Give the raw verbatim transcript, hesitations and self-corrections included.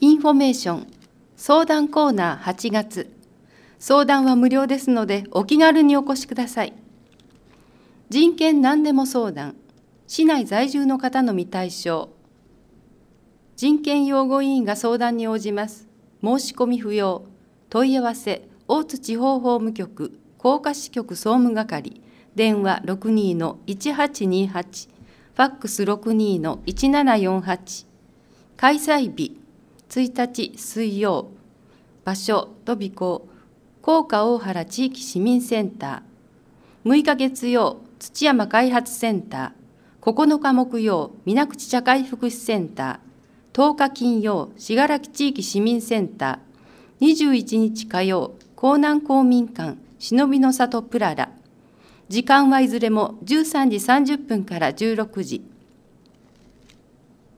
インフォメーション相談コーナーはちがつ。相談は無料ですのでお気軽にお越しください。人権何でも相談、市内在住の方のみ対象。人権擁護委員が相談に応じます。申し込み不要。問い合わせ、大津地方法務局、甲賀支局総務係、電話 ろくにーのいちはちにはち、ファックス ろくにーのいちななよんはち。開催日、ついたち水曜。場所、とびこう、甲賀大原地域市民センター。むいか月曜、土山開発センター。ここのか木曜、水口社会福祉センター。とおか金曜、信楽地域市民センター。にじゅういちにち火曜、江南公民館、忍びの里プララ。時間はいずれもじゅうさんじさんじゅっぷんからじゅうろくじ。